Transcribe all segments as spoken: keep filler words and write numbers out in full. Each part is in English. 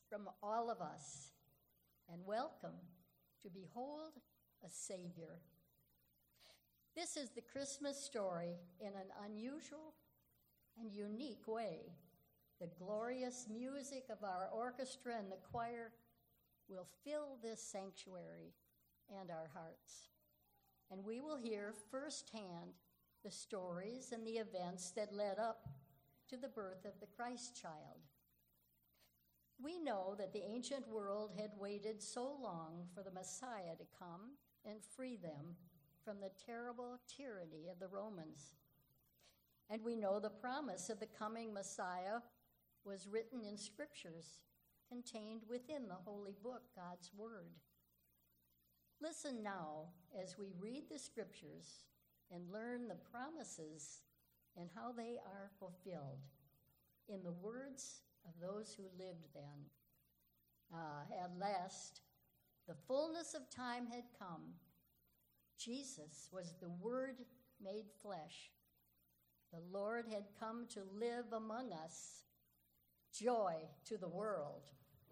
from all of us, and welcome to behold a Savior. This is the Christmas story in an unusual and unique way. The glorious music of our orchestra and the choir will fill this sanctuary and our hearts. And we will hear firsthand the stories and the events that led up to the birth of the Christ child. We know that the ancient world had waited so long for the Messiah to come and free them from the terrible tyranny of the Romans. And we know the promise of the coming Messiah was written in scriptures contained within the holy book, God's Word. Listen now as we read the scriptures and learn the promises and how they are fulfilled in the words of those who lived then. Ah, at last, the fullness of time had come. Jesus was the Word made flesh. The Lord had come to live among us. Joy to the world.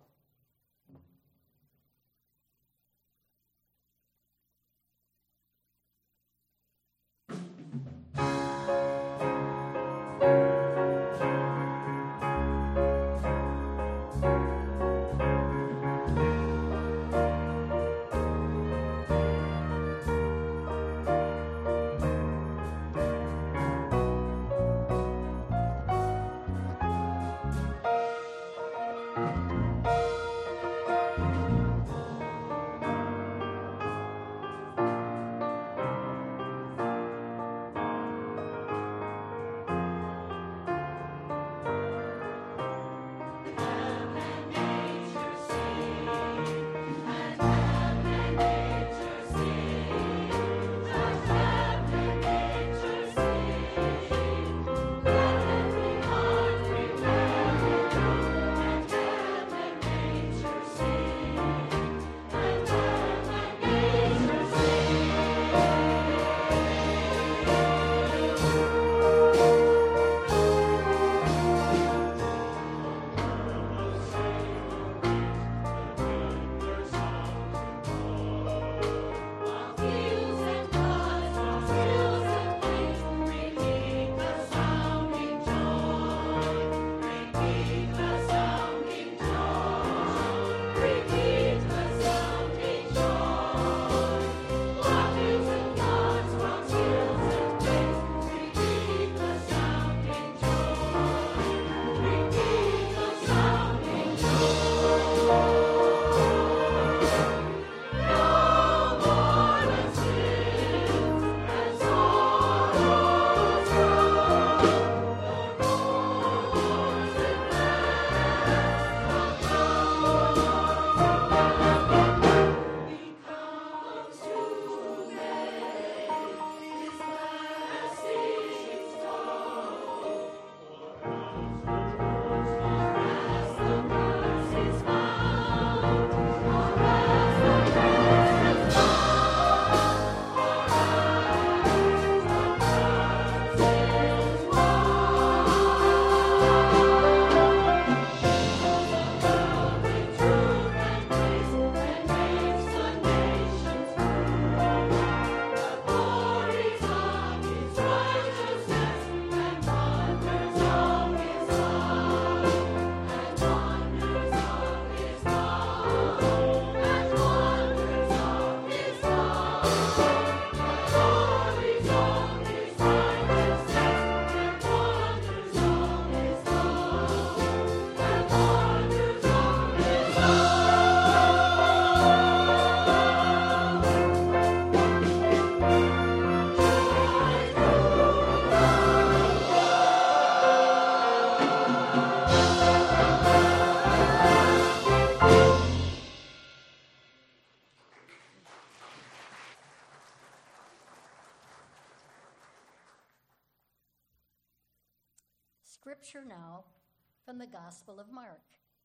Scripture now from the Gospel of Mark.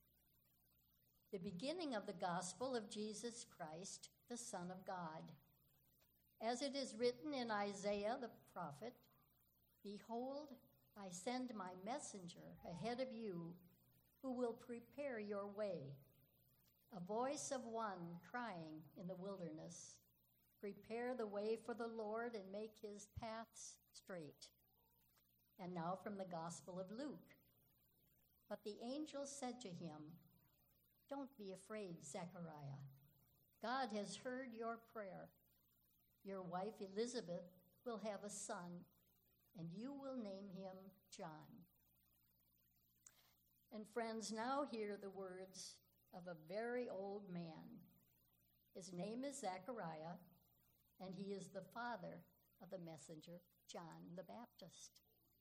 The beginning of the gospel of Jesus Christ, the Son of God. As it is written in Isaiah the prophet, "Behold, I send my messenger ahead of you, who will prepare your way. A voice of one crying in the wilderness, prepare the way for the Lord and make his paths straight. And now from the Gospel of Luke. But the angel said to him, don't be afraid, Zechariah. God has heard your prayer. Your wife Elizabeth will have a son, and you will name him John. And friends, now hear the words of a very old man. His name is Zechariah, and he is the father of the messenger, John the Baptist.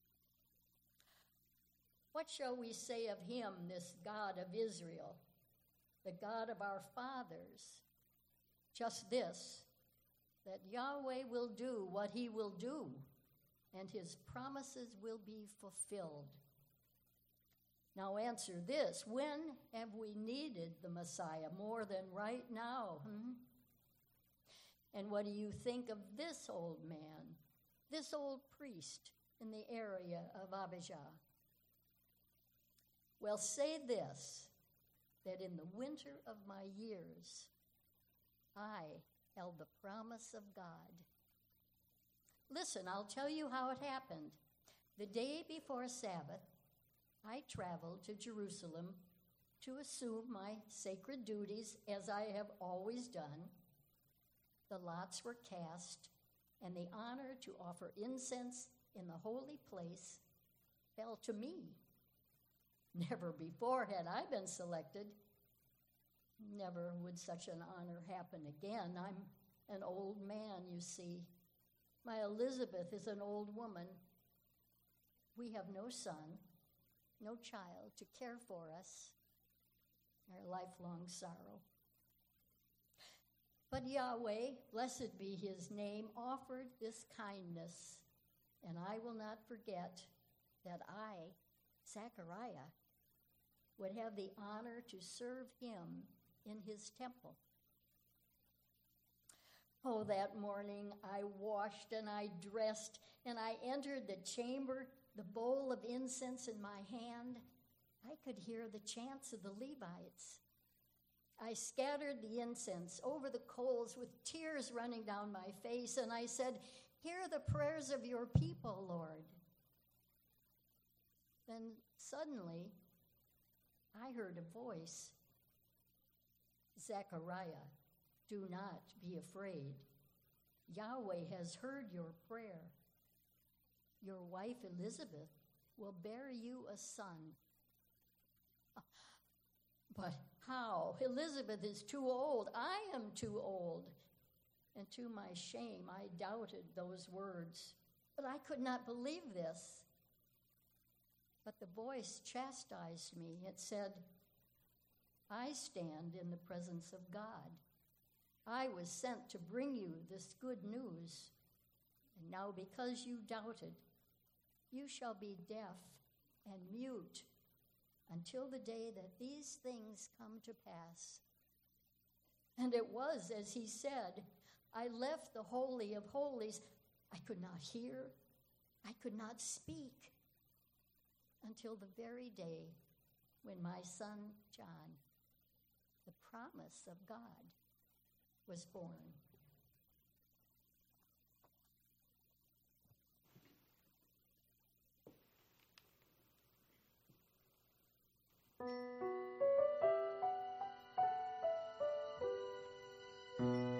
What shall we say of him, this God of Israel, the God of our fathers? Just this, that Yahweh will do what he will do, and his promises will be fulfilled. Now answer this, when have we needed the Messiah more than right now? Hmm? And what do you think of this old man, this old priest in the area of Abijah? Well, say this, that in the winter of my years, I held the promise of God. Listen, I'll tell you how it happened. The day before Sabbath, I traveled to Jerusalem to assume my sacred duties as I have always done. The lots were cast, and the honor to offer incense in the holy place fell to me. Never before had I been selected. Never would such an honor happen again. I'm an old man, you see. My Elizabeth is an old woman. We have no son, no child to care for us, our lifelong sorrow. But Yahweh, blessed be his name, offered this kindness, and I will not forget that I, Zechariah, would have the honor to serve him in his temple. Oh, that morning I washed and I dressed, and I entered the chamber, the bowl of incense in my hand. I could hear the chants of the Levites. I scattered the incense over the coals with tears running down my face, and I said, hear the prayers of your people, Lord. Then suddenly, I heard a voice. Zechariah, do not be afraid. Yahweh has heard your prayer. Your wife Elizabeth will bear you a son. But how? Elizabeth is too old. I am too old. And to my shame, I doubted those words. But I could not believe this. But the voice chastised me. It said, I stand in the presence of God. I was sent to bring you this good news. And now because you doubted, you shall be deaf and mute until the day that these things come to pass. And it was as he said. I left the Holy of Holies. I could not hear. I could not speak until the very day when my son John, the promise of God, was born. Thank you.